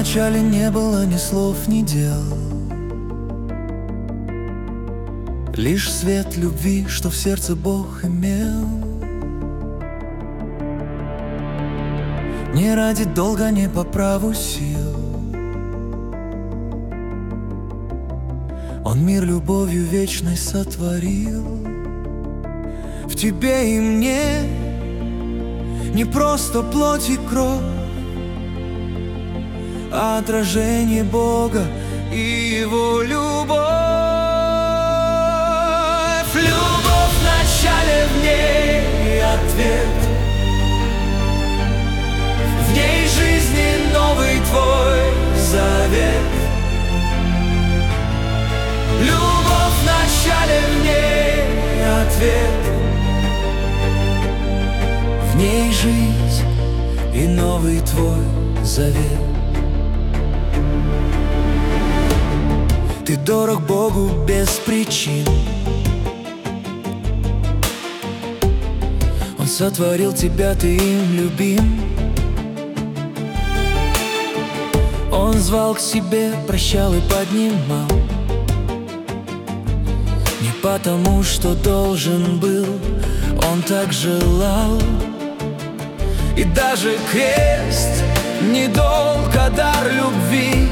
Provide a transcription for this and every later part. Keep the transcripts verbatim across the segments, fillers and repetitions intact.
Вначале не было ни слов, ни дел, лишь свет любви, что в сердце Бог имел. Не ради долга, не по праву сил, Он мир любовью вечной сотворил. В тебе и мне не просто плоть и кровь, а отражение Бога и Его любовь. Любовь вначале, в ней ответ, в ней жизни новый Твой завет. Любовь вначале, в ней ответ, в ней жизнь и новый Твой завет. Ты дорог Богу без причин, Он сотворил тебя, ты им любим. Он звал к себе, прощал и поднимал, не потому, что должен был, Он так желал. И даже крест не долг, а дар любви,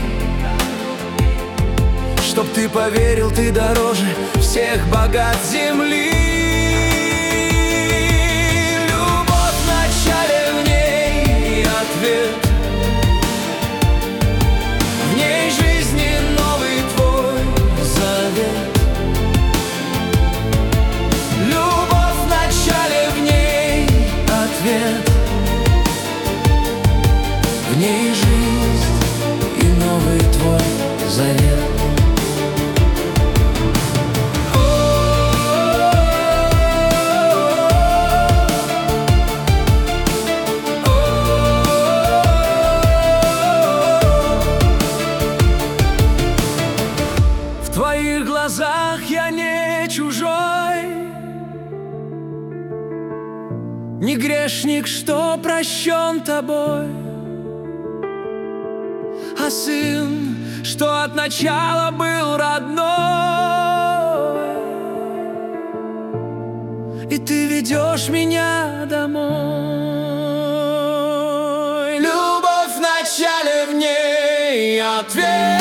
чтоб ты поверил, ты дороже всех богат земли. Любовь вначале, в ней ответ, в ней жизни новый Твой завет. Любовь вначале, в ней ответ, в ней жизнь и новый Твой завет. В Твоих глазах я не чужой, не грешник, что прощен Тобой, а сын, что от начала был родной. И Ты ведешь меня домой. Любовь вначале, в ней ответ,